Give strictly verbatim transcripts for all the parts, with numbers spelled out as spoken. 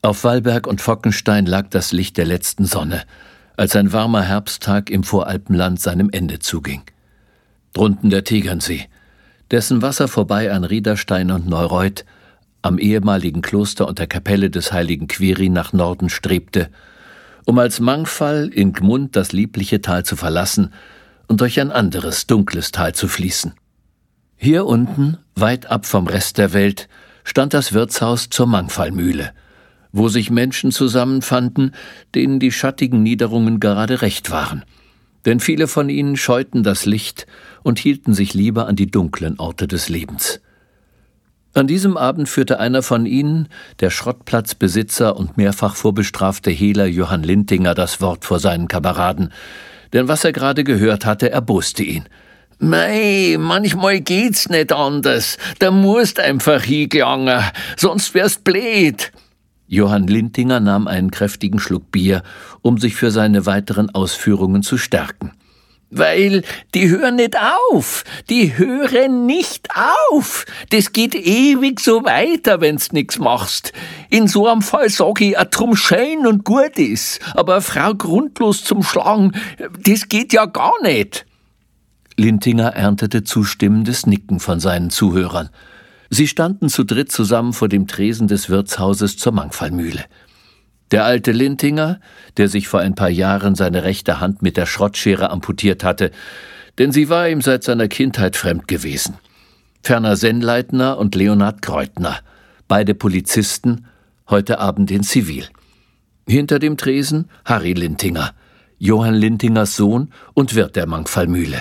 Auf Wallberg und Fockenstein lag das Licht der letzten Sonne, als ein warmer Herbsttag im Voralpenland seinem Ende zuging. Drunten der Tegernsee, dessen Wasser vorbei an Riederstein und Neureuth, am ehemaligen Kloster und der Kapelle des heiligen Quiri nach Norden strebte, um als Mangfall in Gmund das liebliche Tal zu verlassen und durch ein anderes, dunkles Tal zu fließen. Hier unten, weit ab vom Rest der Welt, stand das Wirtshaus zur Mangfallmühle, wo sich Menschen zusammenfanden, denen die schattigen Niederungen gerade recht waren. Denn viele von ihnen scheuten das Licht und hielten sich lieber an die dunklen Orte des Lebens. An diesem Abend führte einer von ihnen, der Schrottplatzbesitzer und mehrfach vorbestrafte Hehler Johann Lintinger, das Wort vor seinen Kameraden. Denn was er gerade gehört hatte, erboste ihn. »Mei, manchmal geht's nicht anders. Da musst einfach hingelangen, sonst wärst blöd.« Johann Lintinger nahm einen kräftigen Schluck Bier, um sich für seine weiteren Ausführungen zu stärken. »Weil die hören nicht auf, die hören nicht auf. Das geht ewig so weiter, wenn's nix machst. In so einem Fall sag ich, a drum schön und gut ist, aber eine Frau grundlos zum Schlagen, das geht ja gar nicht.« Lintinger erntete zustimmendes Nicken von seinen Zuhörern. Sie standen zu dritt zusammen vor dem Tresen des Wirtshauses zur Mangfallmühle. Der alte Lintinger, der sich vor ein paar Jahren seine rechte Hand mit der Schrottschere amputiert hatte, denn sie war ihm seit seiner Kindheit fremd gewesen. Ferner Sennleitner und Leonhard Kreutner, beide Polizisten, heute Abend in Zivil. Hinter dem Tresen Harry Lintinger, Johann Lintingers Sohn und Wirt der Mangfallmühle.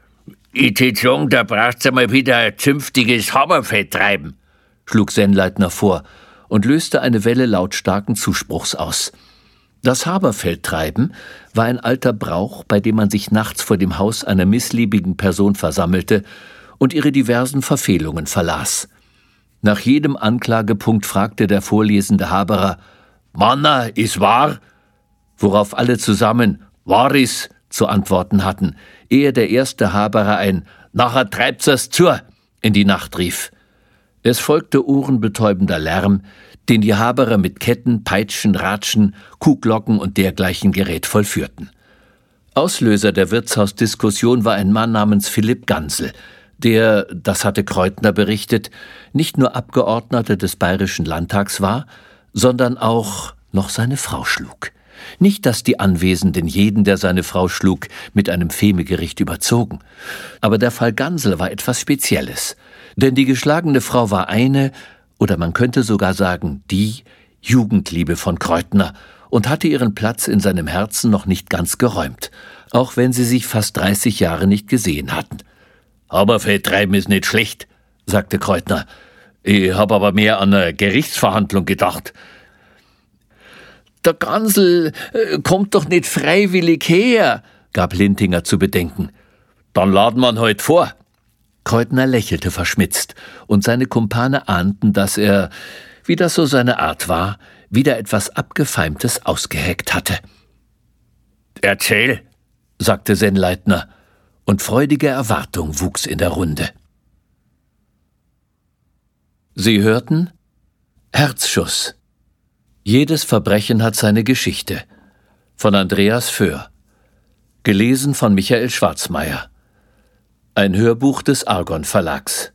»Ich tät sagen, da braucht's einmal wieder ein zünftiges Haberfeld treiben«, schlug Sennleitner vor und löste eine Welle lautstarken Zuspruchs aus. Das Haberfeldtreiben war ein alter Brauch, bei dem man sich nachts vor dem Haus einer missliebigen Person versammelte und ihre diversen Verfehlungen verlas. Nach jedem Anklagepunkt fragte der vorlesende Haberer, »Manna, is wahr?«, worauf alle zusammen »Wahr is« zu antworten hatten, ehe der erste Haberer ein »Nachher treibt's es zu« in die Nacht rief. Es folgte ohrenbetäubender Lärm, den die Haberer mit Ketten, Peitschen, Ratschen, Kuhglocken und dergleichen Gerät vollführten. Auslöser der Wirtshausdiskussion war ein Mann namens Philipp Gansel, der, das hatte Kreutner berichtet, nicht nur Abgeordneter des Bayerischen Landtags war, sondern auch noch seine Frau schlug. Nicht, dass die Anwesenden jeden, der seine Frau schlug, mit einem Femegericht überzogen. Aber der Fall Gansel war etwas Spezielles. Denn die geschlagene Frau war eine, oder man könnte sogar sagen, die Jugendliebe von Kreutner und hatte ihren Platz in seinem Herzen noch nicht ganz geräumt, auch wenn sie sich fast dreißig Jahre nicht gesehen hatten. »Haberfeldtreiben ist nicht schlecht«, sagte Kreutner. »Ich habe aber mehr an eine Gerichtsverhandlung gedacht.« »Der Gansel äh, kommt doch nicht freiwillig her«, gab Lintinger zu bedenken. »Dann laden wir ihn heut vor.« Kreutner lächelte verschmitzt, und seine Kumpane ahnten, dass er, wie das so seine Art war, wieder etwas Abgefeimtes ausgeheckt hatte. »Erzähl«, sagte Sennleitner, und freudige Erwartung wuchs in der Runde. Sie hörten Herzschuss. Jedes Verbrechen hat seine Geschichte. Von Andreas Föhr. Gelesen von Michael Schwarzmeier. Ein Hörbuch des Argon Verlags.